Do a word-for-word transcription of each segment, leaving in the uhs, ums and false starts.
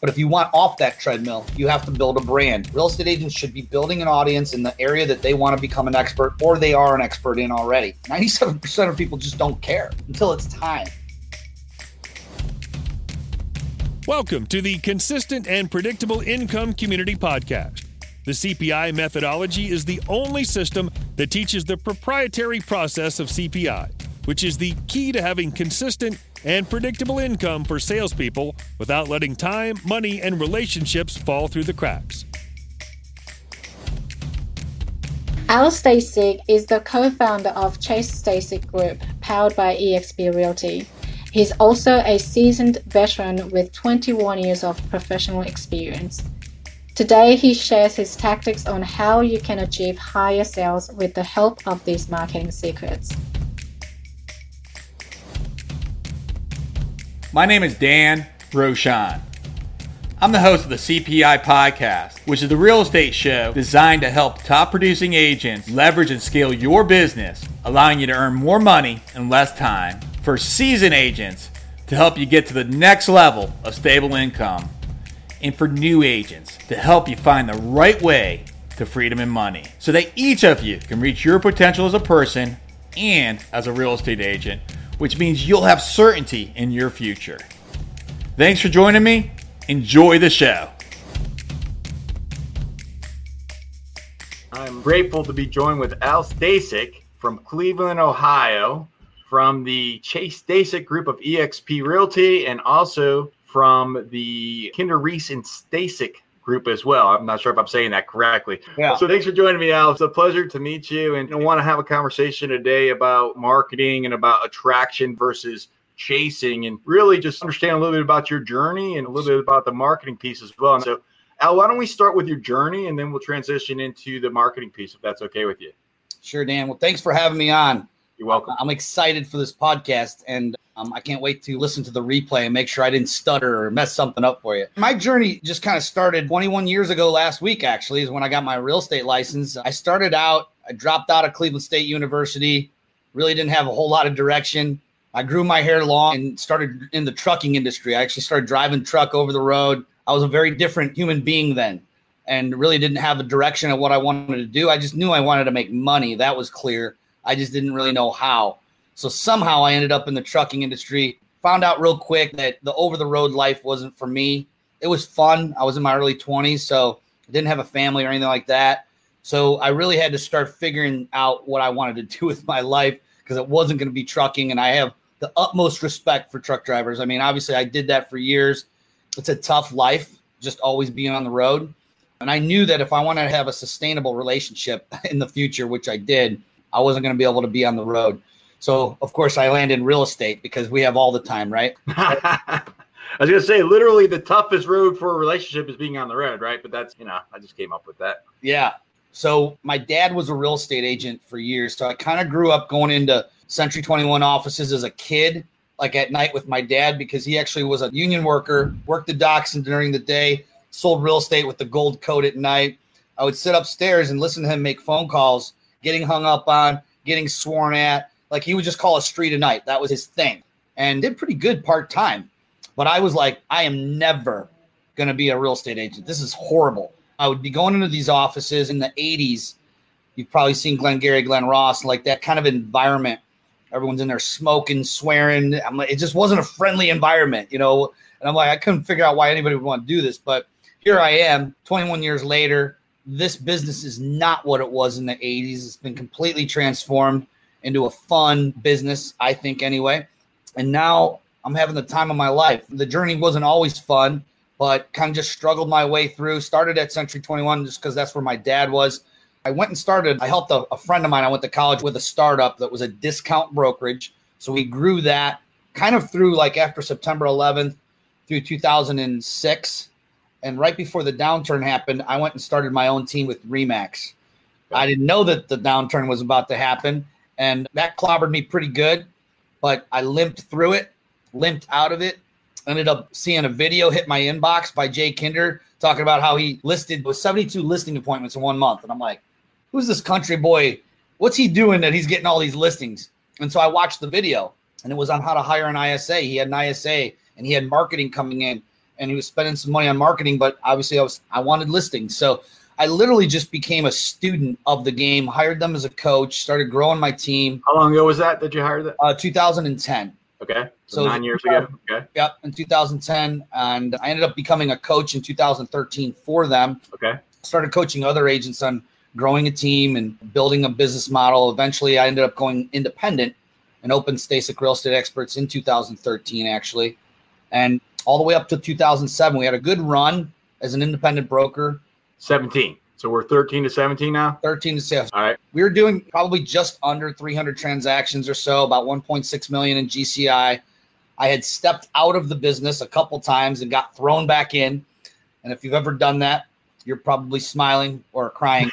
But if you want off that treadmill, you have to build a brand. Real estate agents should be building an audience in the area that they want to become an expert, or they are an expert in already. ninety-seven percent of people just don't care until it's time. Welcome to the Consistent and Predictable Income Community Podcast. The C P I methodology is the only system that teaches the proprietary process of C P I, which is the key to having consistent and predictable income for salespeople without letting time, money, and relationships fall through the cracks. Al Stasic is the co-founder of Chase Stasic Group, powered by eXp Realty. He's also a seasoned veteran with twenty-one years of professional experience. Today, he shares his tactics on how you can achieve higher sales with the help of these marketing secrets. My name is Dan Rochon. I'm the host of the C P I Podcast, which is the real estate show designed to help top producing agents leverage and scale your business, allowing you to earn more money in less time, for seasoned agents to help you get to the next level of stable income, and for new agents to help you find the right way to freedom and money, so that each of you can reach your potential as a person and as a real estate agent, which means you'll have certainty in your future. Thanks for joining me. Enjoy the show. I'm grateful to be joined with Al Stasic from Cleveland, Ohio, from the Chase Stasic Group of eXp Realty, and also from the Kinder Reese and Stasic Group as well. I'm not sure if I'm saying that correctly. Yeah. So thanks for joining me, Al. It's a pleasure to meet you, and I want to have a conversation today about marketing and about attraction versus chasing, and really just understand a little bit about your journey and a little bit about the marketing piece as well. And so, Al, why don't we start with your journey, and then we'll transition into the marketing piece, if that's okay with you. Sure, Dan. Well, thanks for having me on. You're welcome. I'm excited for this podcast, and um, I can't wait to listen to the replay and make sure I didn't stutter or mess something up for you. My journey just kind of started twenty-one years ago last week, actually, is when I got my real estate license. I started out, I dropped out of Cleveland State University, really didn't have a whole lot of direction. I grew my hair long and started in the trucking industry. I actually started driving truck over the road. I was a very different human being then and really didn't have a direction of what I wanted to do. I just knew I wanted to make money. That was clear. I just didn't really know how. So somehow I ended up in the trucking industry, found out real quick that the over-the-road life wasn't for me. It was fun. I was in my early twenties, so I didn't have a family or anything like that. So I really had to start figuring out what I wanted to do with my life, because it wasn't going to be trucking, and I have the utmost respect for truck drivers. I mean, obviously I did that for years. It's a tough life, just always being on the road. And I knew that if I wanted to have a sustainable relationship in the future, which I did, I wasn't going to be able to be on the road. So, of course, I landed in real estate because we have all the time, right? I was going to say, literally the toughest road for a relationship is being on the road, right? But that's, you know, I just came up with that. Yeah. So my dad was a real estate agent for years. So I kind of grew up going into Century twenty-one offices as a kid, like at night with my dad, because he actually was a union worker, worked the docks and during the day, sold real estate with the gold coat at night. I would sit upstairs and listen to him make phone calls, getting hung up on, getting sworn at. Like, he would just call a street a night. That was his thing, and did pretty good part-time. But I was like, I am never going to be a real estate agent. This is horrible. I would be going into these offices in the eighties. You've probably seen Glengarry, Glen Ross, like that kind of environment. Everyone's in there smoking, swearing. I'm like, it just wasn't a friendly environment, you know? And I'm like, I couldn't figure out why anybody would want to do this. But here I am, twenty-one years later. This business is not what it was in the eighties. It's been completely transformed into a fun business, I think, anyway. And now I'm having the time of my life. The journey wasn't always fun, but kind of just struggled my way through. Started at Century twenty-one just because that's where my dad was. I went and started, I helped a, a friend of mine. I went to college with a startup that was a discount brokerage. So we grew that kind of through like after September eleventh through two thousand six. And right before the downturn happened, I went and started my own team with Remax. I didn't know that the downturn was about to happen, and that clobbered me pretty good, but I limped through it, limped out of it, ended up seeing a video hit my inbox by Jay Kinder talking about how he listed with seventy-two listing appointments in one month. And I'm like, who's this country boy? What's he doing that he's getting all these listings? And so I watched the video, and it was on how to hire an I S A. He had an I S A, and he had marketing coming in. and he was spending some money on marketing, but obviously I was I wanted listings. So I literally just became a student of the game, hired them as a coach, started growing my team. How long ago was that that you hired that? Uh, two thousand ten. Okay. So, So nine years ago. Okay. Yep, in two thousand ten. And I ended up becoming a coach in two thousand thirteen for them. Okay. Started coaching other agents on growing a team and building a business model. Eventually, I ended up going independent and opened Stasic Real Estate Experts in two thousand thirteen, actually. And all the way up to two thousand seven, we had a good run as an independent broker. seventeen. So we're thirteen to seventeen now? thirteen to sales. All right. We were doing probably just under three hundred transactions or so, about one point six million in G C I. I had stepped out of the business a couple times and got thrown back in. And if you've ever done that, you're probably smiling or crying.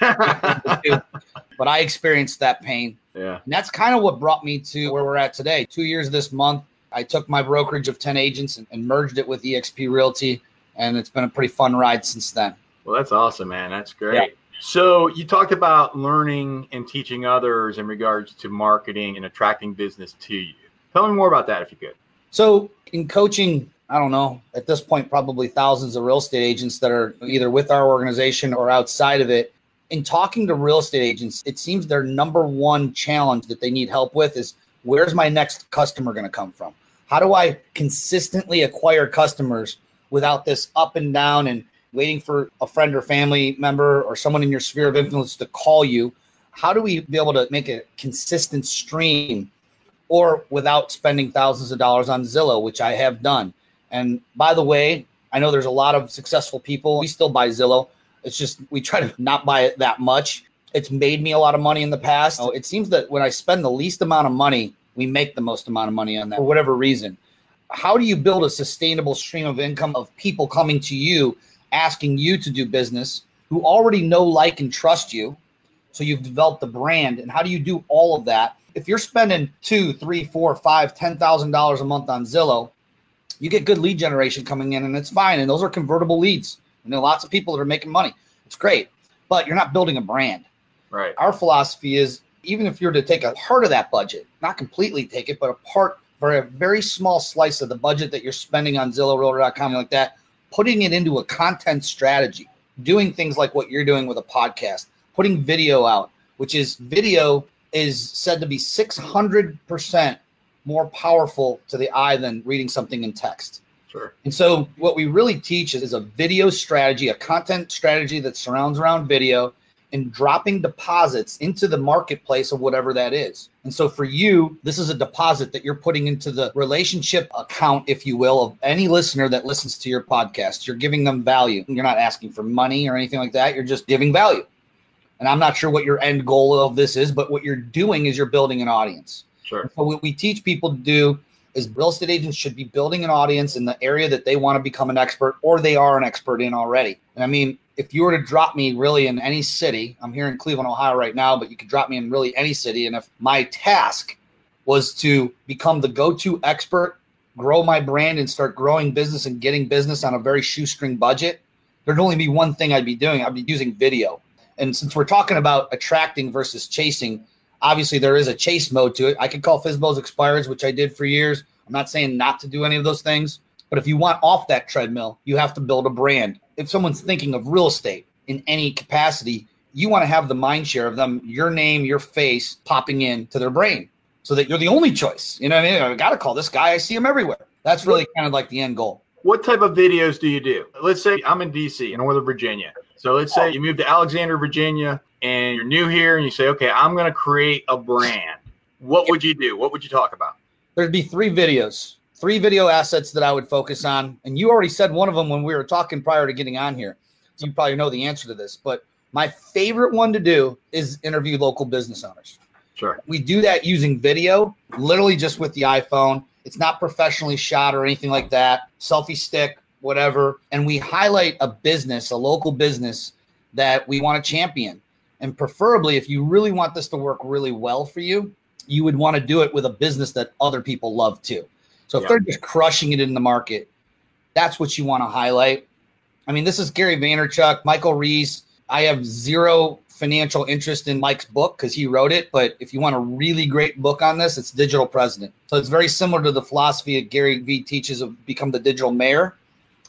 But I experienced that pain. Yeah. And that's kind of what brought me to where we're at today. Two years this month, I took my brokerage of ten agents and, and merged it with eXp Realty. And it's been a pretty fun ride since then. Well, that's awesome, man. That's great. Yeah. So you talked about learning and teaching others in regards to marketing and attracting business to you. Tell me more about that if you could. So in coaching, I don't know, at this point, probably thousands of real estate agents that are either with our organization or outside of it. In talking to real estate agents, it seems their number one challenge that they need help with is, where's my next customer going to come from? How do I consistently acquire customers without this up and down and waiting for a friend or family member or someone in your sphere of influence to call you? How do we be able to make a consistent stream, or without spending thousands of dollars on Zillow, which I have done? And by the way, I know there's a lot of successful people. We still buy Zillow. It's just we try to not buy it that much. It's made me a lot of money in the past. So it seems that when I spend the least amount of money, we make the most amount of money on that for whatever reason. How do you build a sustainable stream of income of people coming to you, asking you to do business, who already know, like, and trust you? So you've developed a brand. And how do you do all of that? If you're spending two, three, four, five, ten thousand dollars a month on Zillow, you get good lead generation coming in, and it's fine. And those are convertible leads. And there are lots of people that are making money. It's great, but you're not building a brand. Right. Our philosophy is, even if you're to take a part of that budget, not completely take it, but a part for a very small slice of the budget that you're spending on Zillow, Realtor dot com, like that, putting it into a content strategy, doing things like what you're doing with a podcast, putting video out, which is video is said to be six hundred percent more powerful to the eye than reading something in text. Sure. And so what we really teach is a video strategy, a content strategy that surrounds around video, and dropping deposits into the marketplace of whatever that is. And so for you, this is a deposit that you're putting into the relationship account, if you will, of any listener that listens to your podcast. You're giving them value. You're not asking for money or anything like that. You're just giving value. And I'm not sure what your end goal of this is, but what you're doing is you're building an audience. Sure. So what we teach people to do is real estate agents should be building an audience in the area that they want to become an expert, or they are an expert in already. And I mean, if you were to drop me really in any city, I'm here in Cleveland, Ohio right now, but you could drop me in really any city. And if my task was to become the go-to expert, grow my brand and start growing business and getting business on a very shoestring budget, there'd only be one thing I'd be doing. I'd be using video. And since we're talking about attracting versus chasing, obviously there is a chase mode to it. I could call FSBOs expireds, which I did for years. I'm not saying not to do any of those things, but if you want off that treadmill, you have to build a brand. If someone's thinking of real estate in any capacity, you want to have the mind share of them, your name, your face popping into their brain so that you're the only choice. You know what I mean? I got to call this guy. I see him everywhere. That's really kind of like the end goal. What type of videos do you do? Let's say I'm in D C, in Northern Virginia. So let's say you move to Alexandria, Virginia, and you're new here and you say, okay, I'm going to create a brand. What would you do? What would you talk about? There'd be three videos, three video assets that I would focus on. And you already said one of them when we were talking prior to getting on here. So you probably know the answer to this. But my favorite one to do is interview local business owners. Sure. We do that using video, literally just with the iPhone. It's not professionally shot or anything like that. Selfie stick, whatever. And we highlight a business, a local business that we want to champion. And preferably, if you really want this to work really well for you, you would want to do it with a business that other people love too. So if Yeah. they're just crushing it in the market, that's what you want to highlight. I mean, this is Gary Vaynerchuk, Michael Reese. I have zero financial interest in Mike's book because he wrote it. But if you want a really great book on this, it's Digital President. So it's very similar to the philosophy that Gary Vee teaches of become the digital mayor.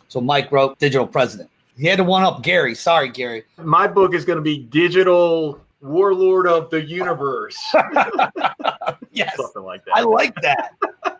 So Mike wrote Digital President. He had to one up Gary. Sorry, Gary. My book is going to be Digital Warlord of the Universe. Yes. Something like that. I like that.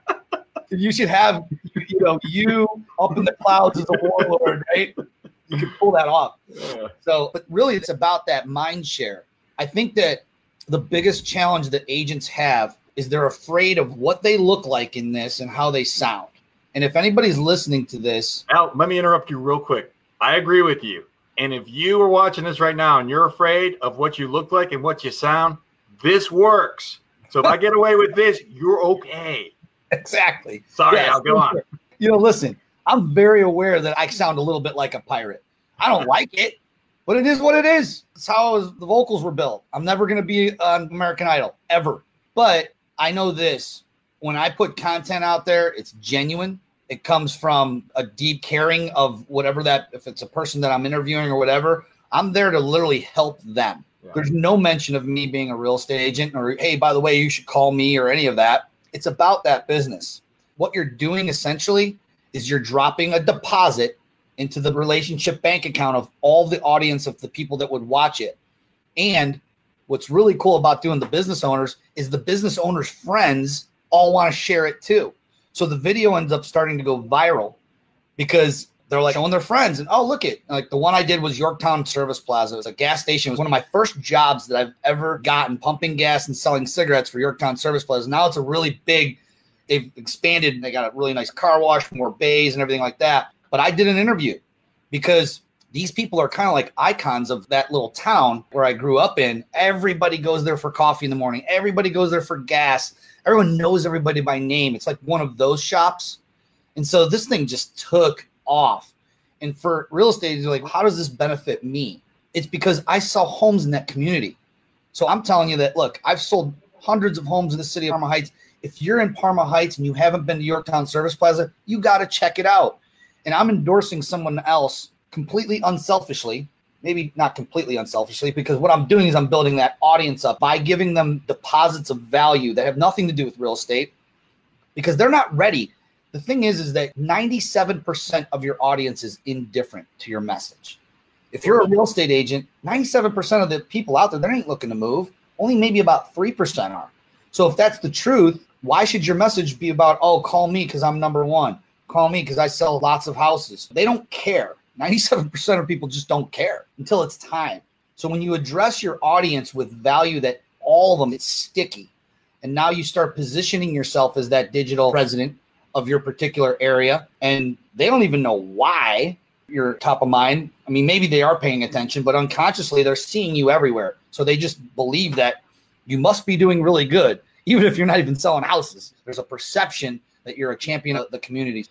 You should have, you know, you up in the clouds as a warlord, right? You can pull that off. Yeah. So, but really it's about that mind share. I think that the biggest challenge that agents have is they're afraid of what they look like in this and how they sound. And if anybody's listening to this. Al, let me interrupt you real quick. I agree with you. And if you are watching this right now and you're afraid of what you look like and what you sound, this works. So if I get away with this, you're okay. Exactly. Sorry, yes, Al, go on. You know, listen, I'm very aware that I sound a little bit like a pirate. I don't like it, but it is what it is. It's how the vocals were built. I'm never going to be on American Idol, ever. But I know this. When I put content out there, it's genuine. It comes from a deep caring of whatever that, if it's a person that I'm interviewing or whatever, I'm there to literally help them. Yeah. There's no mention of me being a real estate agent or, hey, by the way, you should call me or any of that. It's about that business. What you're doing essentially is you're dropping a deposit into the relationship bank account of all the audience of the people that would watch it. And what's really cool about doing the business owners is the business owners' friends all want to share it too. So the video ends up starting to go viral because they're like showing their friends and, oh, look it. Like the one I did was Yorktown Service Plaza. It was a gas station. It was one of my first jobs that I've ever gotten, pumping gas and selling cigarettes for Yorktown Service Plaza. Now it's a really big, they've expanded and they got a really nice car wash, more bays and everything like that. But I did an interview because these people are kind of like icons of that little town where I grew up in. Everybody goes there for coffee in the morning. Everybody goes there for gas. Everyone knows everybody by name. It's like one of those shops. And so this thing just took off. And for real estate, you're like, how does this benefit me? It's because I sell homes in that community. So I'm telling you that, look, I've sold hundreds of homes in the city of Parma Heights. If you're in Parma Heights and you haven't been to Yorktown Service Plaza, you got to check it out. And I'm endorsing someone else completely unselfishly, maybe not completely unselfishly, because what I'm doing is I'm building that audience up by giving them deposits of value that have nothing to do with real estate because they're not ready. The thing is, is that ninety-seven percent of your audience is indifferent to your message. If you're a real estate agent, ninety-seven percent of the people out there, they ain't looking to move. Only maybe about three percent are. So if that's the truth, why should your message be about, oh, call me because I'm number one. Call me because I sell lots of houses. They don't care. ninety-seven percent of people just don't care until it's time. So when you address your audience with value that all of them, it's sticky. And now you start positioning yourself as that digital president of your particular area. And they don't even know why you're top of mind. I mean, maybe they are paying attention, but unconsciously they're seeing you everywhere. So they just believe that you must be doing really good, even if you're not even selling houses. There's a perception that you're a champion of the community.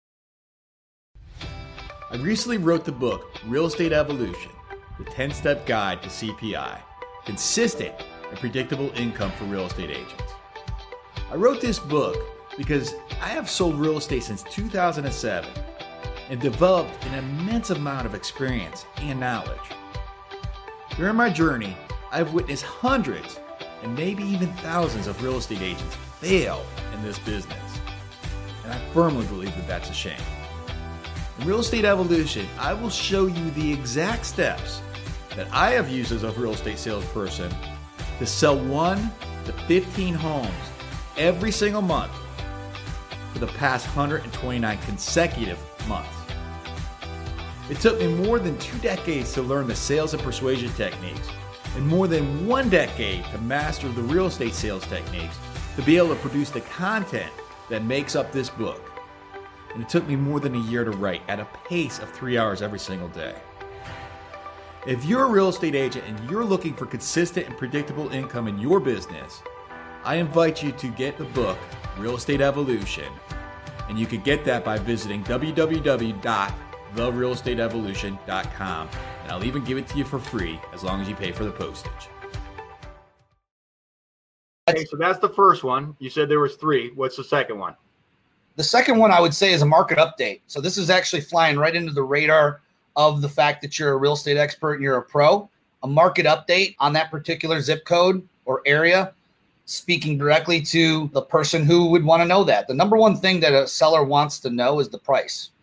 I recently wrote the book, Real Estate Evolution, the ten-step guide to C P I, consistent and predictable income for real estate agents. I wrote this book because I have sold real estate since two thousand seven and developed an immense amount of experience and knowledge. During my journey, I've witnessed hundreds and maybe even thousands of real estate agents fail in this business. And I firmly believe that that's a shame. In Real Estate Evolution, I will show you the exact steps that I have used as a real estate salesperson to sell one to fifteen homes every single month for the past one hundred twenty-nine consecutive months. It took me more than two decades to learn the sales and persuasion techniques and more than one decade to master the real estate sales techniques to be able to produce the content that makes up this book. And it took me more than a year to write at a pace of three hours every single day. If you're a real estate agent and you're looking for consistent and predictable income in your business, I invite you to get the book, Real Estate Evolution. And you can get that by visiting w w w dot the real estate evolution dot com. And I'll even give it to you for free as long as you pay for the postage. Okay, so that's the first one. You said there was three. What's the second one? The second one I would say is a market update. So this is actually flying right into the radar of the fact that you're a real estate expert and you're a pro. A market update on that particular zip code or area, speaking directly to the person who would want to know that. The number one thing that a seller wants to know is the price.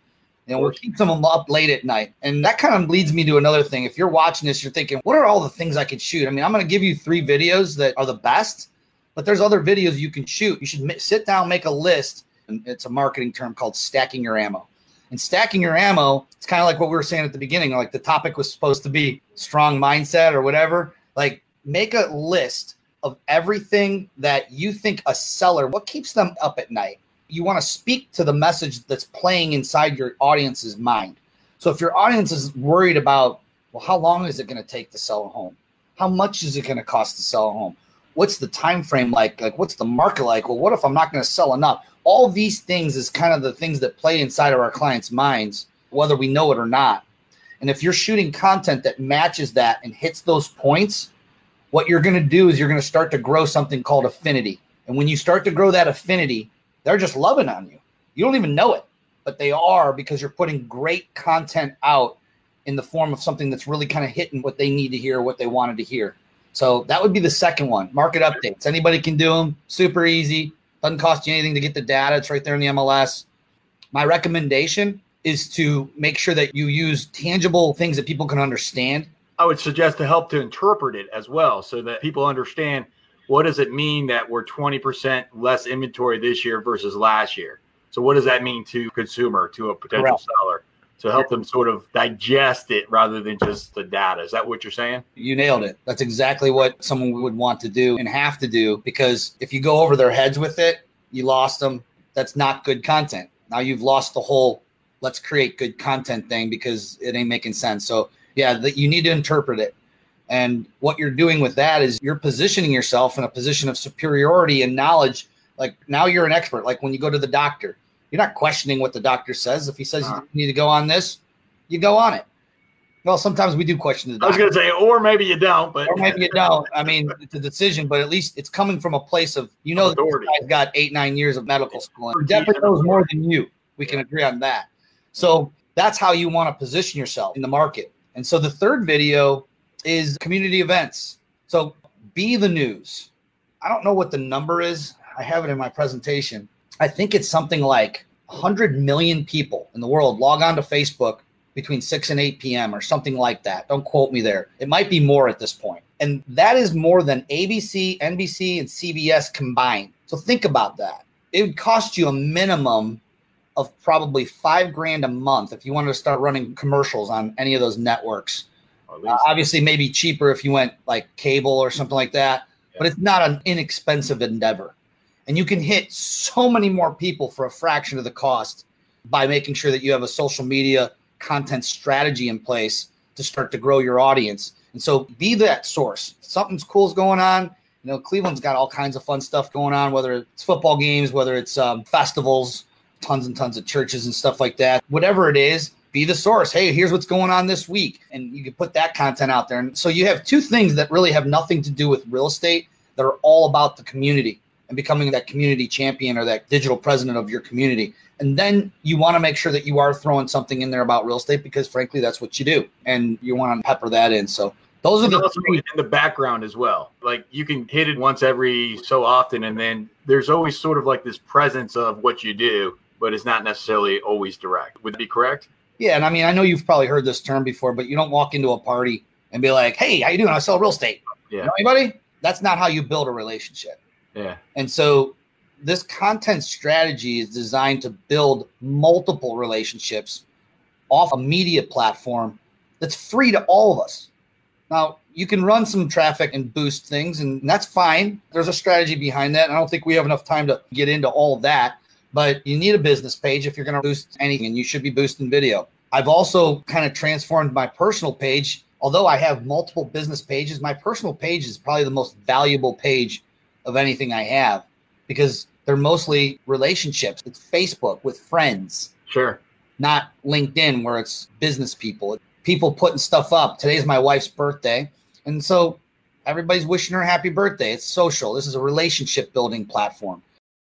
You know, we'll keep some of them up late at night. And that kind of leads me to another thing. If you're watching this, you're thinking, what are all the things I could shoot? I mean, I'm going to give you three videos that are the best, but there's other videos you can shoot. You should sit down, make a list. And it's a marketing term called stacking your ammo. And stacking your ammo, it's kind of like what we were saying at the beginning. Like the topic was supposed to be strong mindset or whatever. Like make a list of everything that you think a seller, what keeps them up at night? You want to speak to the message that's playing inside your audience's mind. So if your audience is worried about, well, how long is it going to take to sell a home? How much is it going to cost to sell a home? What's the time frame like? Like, what's the market like? Well, what if I'm not going to sell enough? All these things is kind of the things that play inside of our clients' minds, whether we know it or not. And if you're shooting content that matches that and hits those points, what you're going to do is you're going to start to grow something called affinity. And when you start to grow that affinity, they're just loving on you. You don't even know it, but they are, because you're putting great content out in the form of something that's really kind of hitting what they need to hear, what they wanted to hear. So that would be the second one, market updates. Anybody can do them, super easy. Doesn't cost you anything to get the data. It's right there in the M L S. My recommendation is to make sure that you use tangible things that people can understand. I would suggest to help to interpret it as well, so that people understand, what does it mean that we're twenty percent less inventory this year versus last year? So what does that mean to consumer, to a potential Correct. seller? To help them sort of digest it rather than just the data. Is that what you're saying? You nailed it. That's exactly what someone would want to do and have to do, because if you go over their heads with it, you lost them. That's not good content. Now you've lost the whole let's create good content thing because it ain't making sense. So yeah, that you need to interpret it. And what you're doing with that is you're positioning yourself in a position of superiority and knowledge. Like now you're an expert. Like when you go to the doctor, you're not questioning what the doctor says. If he says uh-huh. you need to go on this, you go on it. Well, sometimes we do question the doctor. I was going to say, or maybe you don't, but or maybe you don't. I mean, it's a decision, but at least it's coming from a place of, you know, this guy's got eight, nine years of medical school. He definitely knows more than you. We can agree on that. So that's how you want to position yourself in the market. And so the third video is community events. So be the news. I don't know what the number is. I have it in my presentation. I think it's something like one hundred million people in the world log on to Facebook between six and eight p.m. or something like that. Don't quote me there. It might be more at this point. And that is more than A B C, N B C, and C B S combined. So think about that. It would cost you a minimum of probably five grand a month if you wanted to start running commercials on any of those networks. Uh, obviously, maybe cheaper if you went like cable or something like that, yeah. But it's not an inexpensive endeavor. And you can hit so many more people for a fraction of the cost by making sure that you have a social media content strategy in place to start to grow your audience. And so be that source. If something's cool's going on. You know, Cleveland's got all kinds of fun stuff going on, whether it's football games, whether it's um, festivals, tons and tons of churches and stuff like that. Whatever it is, be the source. Hey, here's what's going on this week. And you can put that content out there. And so you have two things that really have nothing to do with real estate that are all about the community and becoming that community champion or that digital president of your community. And then you want to make sure that you are throwing something in there about real estate because, frankly, that's what you do. And you want to pepper that in. So those are the three. In the background as well. Like you can hit it once every so often, and then there's always sort of like this presence of what you do, but it's not necessarily always direct. Would that be correct? Yeah. And I mean, I know you've probably heard this term before, but you don't walk into a party and be like, hey, how you doing? I sell real estate. Yeah. You know anybody? That's not how you build a relationship. Yeah. And so this content strategy is designed to build multiple relationships off a media platform that's free to all of us. Now, you can run some traffic and boost things, and that's fine. There's a strategy behind that. I don't think we have enough time to get into all of that, but you need a business page if you're going to boost anything, and you should be boosting video. I've also kind of transformed my personal page. Although I have multiple business pages, my personal page is probably the most valuable page of anything I have because they're mostly relationships. It's Facebook with friends. Sure. Not LinkedIn where it's business people. People putting stuff up. Today's my wife's birthday. And so everybody's wishing her happy birthday. It's social. This is a relationship building platform.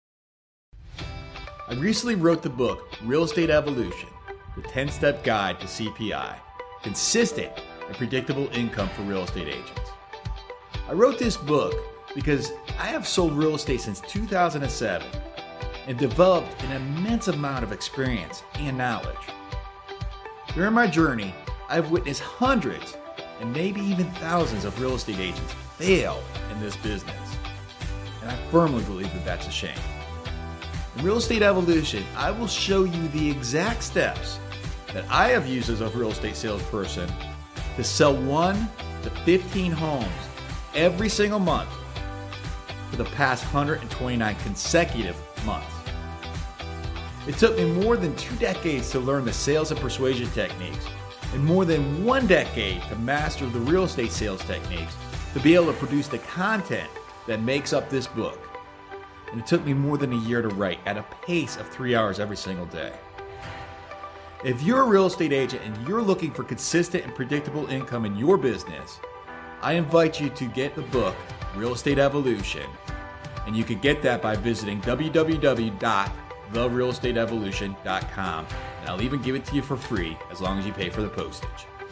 I recently wrote the book, Real Estate Evolution, the ten-step guide to C P I, consistent and predictable income for real estate agents. I wrote this book because I have sold real estate since two thousand seven and developed an immense amount of experience and knowledge. During my journey, I've witnessed hundreds and maybe even thousands of real estate agents fail in this business. And I firmly believe that that's a shame. In Real Estate Evolution, I will show you the exact steps that I have used as a real estate salesperson to sell one to fifteen homes every single month for the past one hundred twenty-nine consecutive months. It took me more than two decades to learn the sales and persuasion techniques, and more than one decade to master the real estate sales techniques to be able to produce the content that makes up this book. And it took me more than a year to write at a pace of three hours every single day. If you're a real estate agent and you're looking for consistent and predictable income in your business, I invite you to get the book, Real Estate Evolution, and you can get that by visiting w w w dot the real estate evolution dot com, and I'll even give it to you for free as long as you pay for the postage.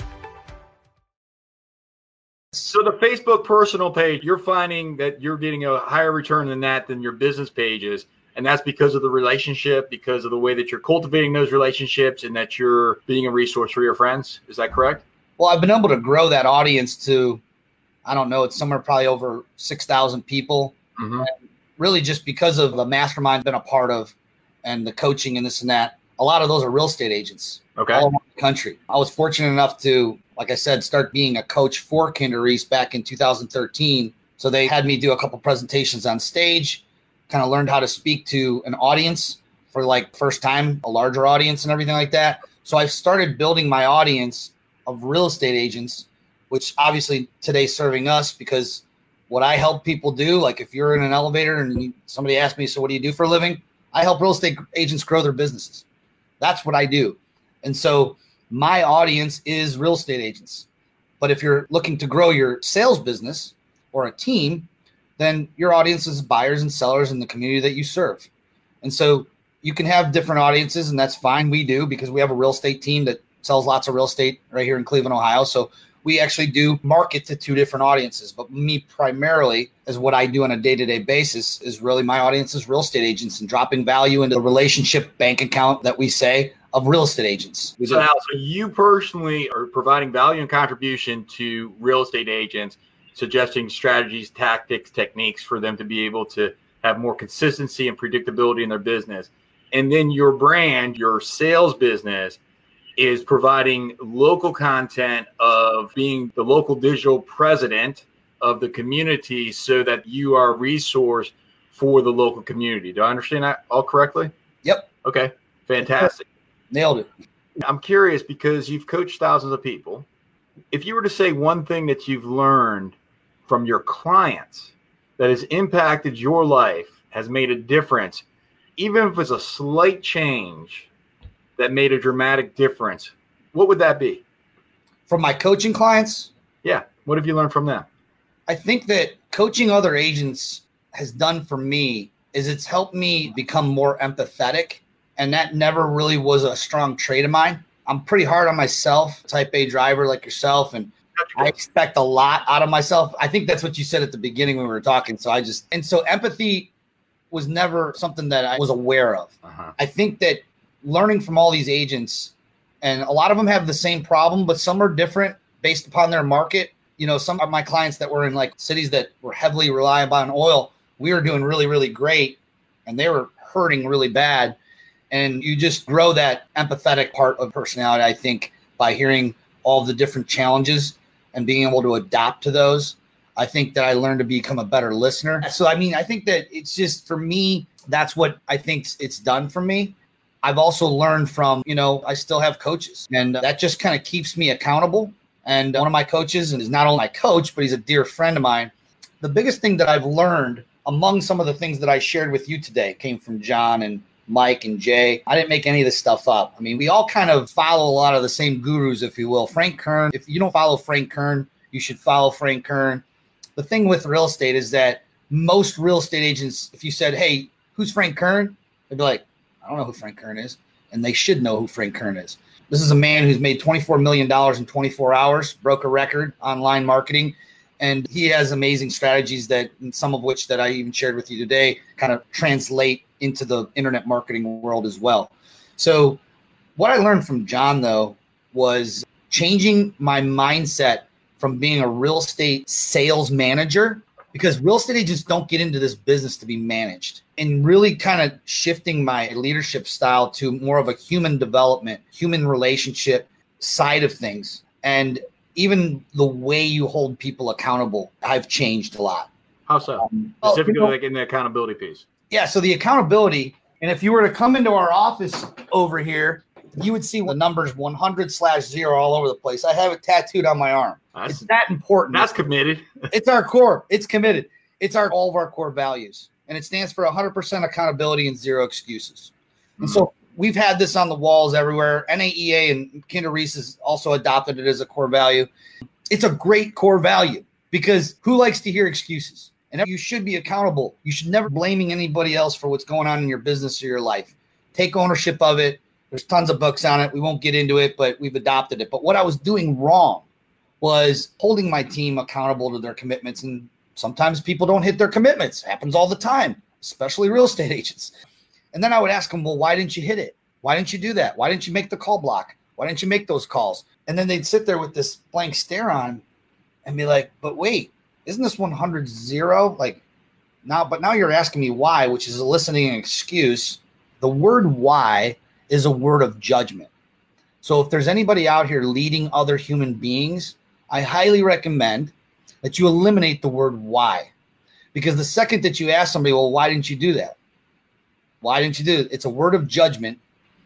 So the Facebook personal page, you're finding that you're getting a higher return than that than your business pages, and that's because of the relationship, because of the way that you're cultivating those relationships, and that you're being a resource for your friends. Is that correct? Well, I've been able to grow that audience to, I don't know, it's somewhere probably over six thousand people. Mm-hmm. Really just because of the mastermind I've been a part of and the coaching and this and that. A lot of those are real estate agents okay. all around the country. I was fortunate enough to, like I said, start being a coach for Kinder Reese back in two thousand thirteen. So they had me do a couple presentations on stage, kind of learned how to speak to an audience for like first time, a larger audience and everything like that. So I've started building my audience of real estate agents, which obviously today's serving us because what I help people do, like if you're in an elevator and you, somebody asks me, so what do you do for a living? I help real estate agents grow their businesses. That's what I do. And so my audience is real estate agents. But if you're looking to grow your sales business or a team, then your audience is buyers and sellers in the community that you serve. And so you can have different audiences, and that's fine. We do, because we have a real estate team that sells lots of real estate right here in Cleveland, Ohio. So we actually do market to two different audiences. But me primarily, is what I do on a day-to-day basis, is really my audience is real estate agents and dropping value into the relationship bank account that we say of real estate agents. So now, so you personally are providing value and contribution to real estate agents, suggesting strategies, tactics, techniques for them to be able to have more consistency and predictability in their business. And then your brand, your sales business, is providing local content of being the local digital president of the community so that you are a resource for the local community. Do I understand that all correctly? Yep. Okay, fantastic. Nailed it. I'm curious because you've coached thousands of people. If you were to say one thing that you've learned from your clients that has impacted your life, has made a difference, even if it's a slight change that made a dramatic difference, what would that be? From my coaching clients? Yeah. What have you learned from them? I think that coaching other agents has done for me is it's helped me become more empathetic. And that never really was a strong trait of mine. I'm pretty hard on myself, type A driver like yourself. And I expect a lot out of myself. I think that's what you said at the beginning when we were talking. So I just, and so empathy was never something that I was aware of. Uh-huh. I think that learning from all these agents, and a lot of them have the same problem, but some are different based upon their market. You know, some of my clients that were in like cities that were heavily reliant on oil, we were doing really, really great, and they were hurting really bad. And you just grow that empathetic part of personality, I think, by hearing all the different challenges and being able to adapt to those. I think that I learned to become a better listener. So, I mean, I think that it's just, for me, that's what I think it's done for me. I've also learned from, you know, I still have coaches, and that just kind of keeps me accountable. And one of my coaches, and is not only my coach, but he's a dear friend of mine. The biggest thing that I've learned among some of the things that I shared with you today came from John and Mike and Jay. I didn't make any of this stuff up. I mean, we all kind of follow a lot of the same gurus, if you will. Frank Kern, if you don't follow Frank Kern, you should follow Frank Kern. The thing with real estate is that most real estate agents, if you said, hey, who's Frank Kern? They'd be like, I don't know who Frank Kern is. And they should know who Frank Kern is. This is a man who's made twenty-four million dollars in twenty-four hours, broke a record online marketing. And he has amazing strategies that, some of which that I even shared with you today, kind of translate into the internet marketing world as well. So what I learned from John, though, was changing my mindset from being a real estate sales manager, because real estate agents don't get into this business to be managed, and really kind of shifting my leadership style to more of a human development, human relationship side of things. And even the way you hold people accountable, I've changed a lot. How so? Um, Specifically, well, you know, like in the accountability piece. Yeah. So the accountability, and if you were to come into our office over here, you would see the numbers one hundred slash zero all over the place. I have it tattooed on my arm. That's, it's that important. That's committed. It's our core. It's committed. It's our all of our core values. And it stands for one hundred percent accountability and zero excuses. And mm-hmm. so we've had this on the walls everywhere. N A E A and Kinder Reese has also adopted it as a core value. It's a great core value, because who likes to hear excuses? And you should be accountable. You should never be blaming anybody else for what's going on in your business or your life. Take ownership of it. There's tons of books on it. We won't get into it, but we've adopted it. But what I was doing wrong was holding my team accountable to their commitments. And sometimes people don't hit their commitments. It happens all the time, especially real estate agents. And then I would ask them, well, why didn't you hit it? Why didn't you do that? Why didn't you make the call block? Why didn't you make those calls? And then they'd sit there with this blank stare on and be like, but wait, isn't this one hundred zero? Like now, but now you're asking me why, which is eliciting an excuse. The word why is a word of judgment. So if there's anybody out here leading other human beings, I highly recommend that you eliminate the word why. Because the second that you ask somebody, well, why didn't you do that? Why didn't you do it? It's a word of judgment.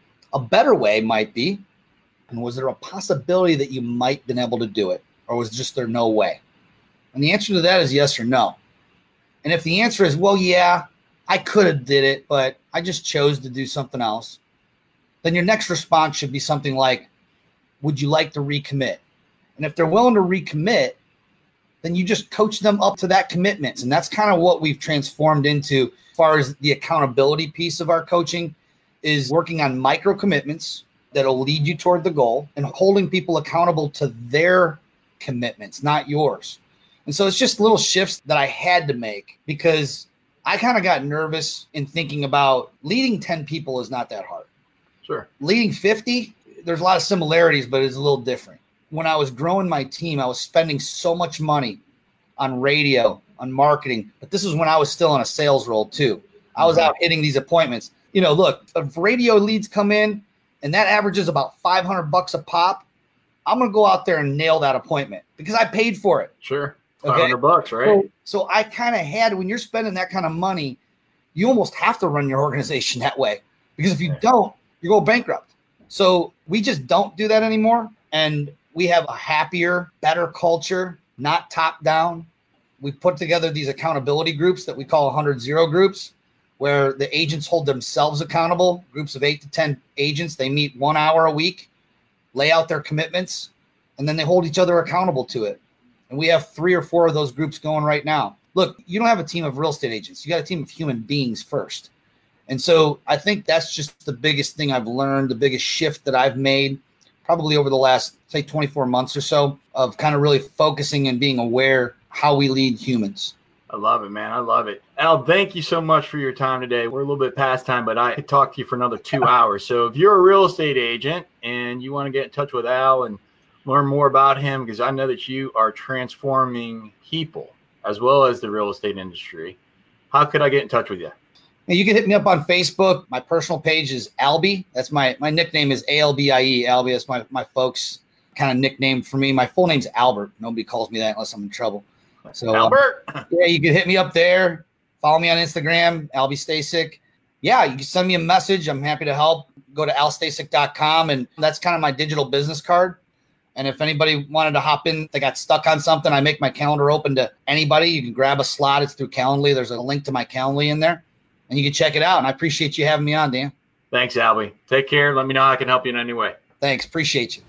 A better way might be, and was there a possibility that you might have been able to do it? Or was just there no way? And the answer to that is yes or no. And if the answer is, well, yeah, I could have did it, but I just chose to do something else, then your next response should be something like, would you like to recommit? And if they're willing to recommit, then you just coach them up to that commitment. And that's kind of what we've transformed into as far as the accountability piece of our coaching, is working on micro commitments that'll lead you toward the goal and holding people accountable to their commitments, not yours. And so it's just little shifts that I had to make, because I kind of got nervous in thinking about leading ten people is not that hard. Sure. Leading fifty, there's a lot of similarities, but it's a little different. When I was growing my team, I was spending so much money on radio, on marketing, but this is when I was still in a sales role too. I was out hitting these appointments. You know, look, if radio leads come in and that averages about five hundred bucks a pop, I'm going to go out there and nail that appointment because I paid for it. Sure. five hundred bucks, right? So, so I kind of had, when you're spending that kind of money, you almost have to run your organization that way, because if you don't, you go bankrupt. So we just don't do that anymore. And we have a happier, better culture, not top down. We put together these accountability groups that we call one hundred zero groups, where the agents hold themselves accountable, groups of eight to ten agents. They meet one hour a week, lay out their commitments, and then they hold each other accountable to it. And we have three or four of those groups going right now. Look, you don't have a team of real estate agents. You got a team of human beings first. And so I think that's just the biggest thing I've learned, the biggest shift that I've made probably over the last, say, twenty-four months or so, of kind of really focusing and being aware how we lead humans. I love it, man. I love it. Al, thank you so much for your time today. We're a little bit past time, but I could talk to you for another two hours. So if you're a real estate agent and you want to get in touch with Al and learn more about him, because I know that you are transforming people as well as the real estate industry, how could I get in touch with you? You can hit me up on Facebook. My personal page is Albie. That's my my nickname is A L B I E. Albie. That's my, my folks' kind of nickname for me. My full name's Albert. Nobody calls me that unless I'm in trouble. So Albert. Um, yeah, you can hit me up there. Follow me on Instagram, Albie Stasic. Yeah, you can send me a message. I'm happy to help. Go to al stasic dot com, and that's kind of my digital business card. And if anybody wanted to hop in, they got stuck on something, I make my calendar open to anybody. You can grab a slot. It's through Calendly. There's a link to my Calendly in there, and you can check it out. And I appreciate you having me on, Dan. Thanks, Albie. Take care. Let me know how I can help you in any way. Thanks. Appreciate you.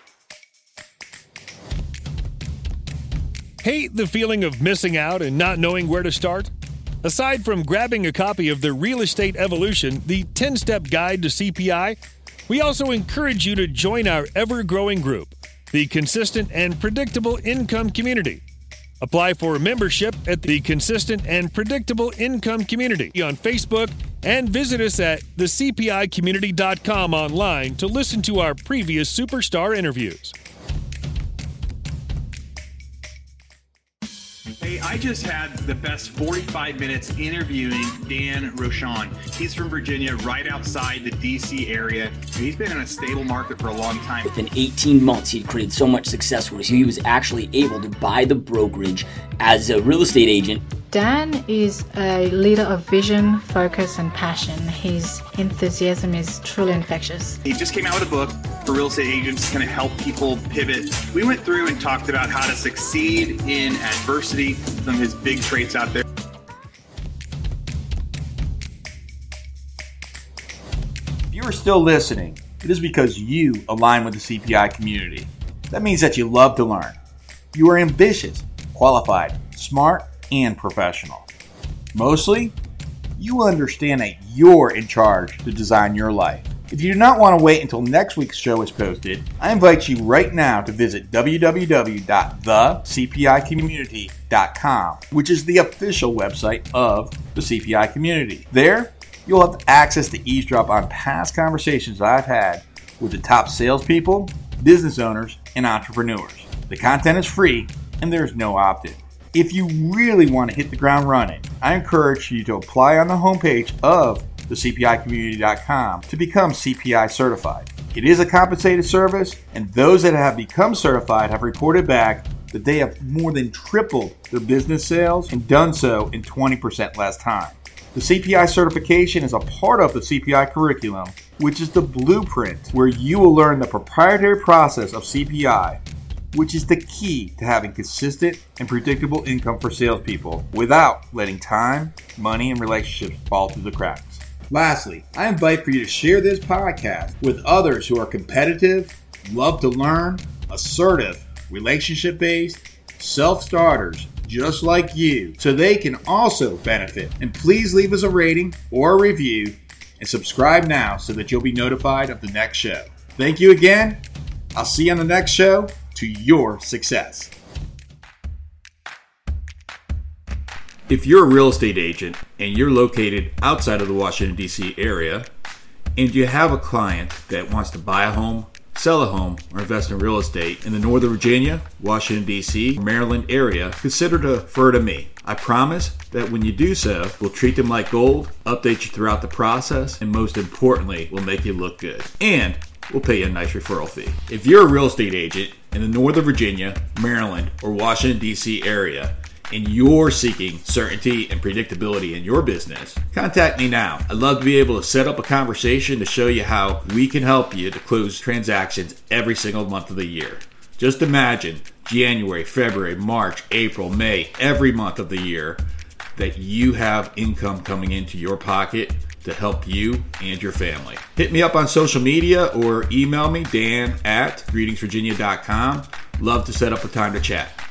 Hate the feeling of missing out and not knowing where to start? Aside from grabbing a copy of the Real Estate Evolution, the ten-step guide to C P I, we also encourage you to join our ever-growing group, the Consistent and Predictable Income Community. Apply for membership at the Consistent and Predictable Income Community on Facebook, And visit us at the c p i community dot com online to listen to our previous superstar interviews. Hey, I just had the best forty-five minutes interviewing Dan Rochon. He's from Virginia, right outside the D C area. He's been in a stable market for a long time. Within eighteen months, he'd created so much success for us. He was actually able to buy the brokerage as a real estate agent. Dan is a leader of vision, focus, and passion. His enthusiasm is truly infectious. He just came out with a book for real estate agents, kind of help people pivot. We went through and talked about how to succeed in adversity, some of his big traits out there. If you are still listening, it is because you align with the C P I community. That means that you love to learn. You are ambitious, qualified, smart, and professional. Mostly, you understand that you're in charge to design your life. If you do not want to wait until next week's show is posted, I invite you right now to visit w w w dot the c p i community dot com, which is the official website of the C P I community. There, you'll have access to eavesdrop on past conversations I've had with the top salespeople, business owners, and entrepreneurs. The content is free, and there's no opt-in. If you really want to hit the ground running, I encourage you to apply on the homepage of the c p i community dot com to become C P I certified. It is a compensated service, and those that have become certified have reported back that they have more than tripled their business sales and done so in twenty percent less time. The C P I certification is a part of the C P I curriculum, which is the blueprint where you will learn the proprietary process of C P I, which is the key to having consistent and predictable income for salespeople without letting time, money, and relationships fall through the cracks. Lastly, I invite for you to share this podcast with others who are competitive, love to learn, assertive, relationship-based, self-starters just like you, so they can also benefit. And please leave us a rating or a review and subscribe now so that you'll be notified of the next show. Thank you again. I'll see you on the next show. To your success. If you're a real estate agent and you're located outside of the Washington, D C area, and you have a client that wants to buy a home, sell a home, or invest in real estate in the Northern Virginia, Washington, D C, Maryland area, consider to refer to me. I promise that when you do so, we'll treat them like gold, update you throughout the process, and most importantly, we'll make you look good. And we'll pay you a nice referral fee. If you're a real estate agent in the Northern Virginia, Maryland, or Washington, D C area, and you're seeking certainty and predictability in your business, contact me now. I'd love to be able to set up a conversation to show you how we can help you to close transactions every single month of the year. Just imagine January, February, March, April, May, every month of the year that you have income coming into your pocket to help you and your family. Hit me up on social media or email me, Dan at greetings virginia dot com. Love to set up a time to chat.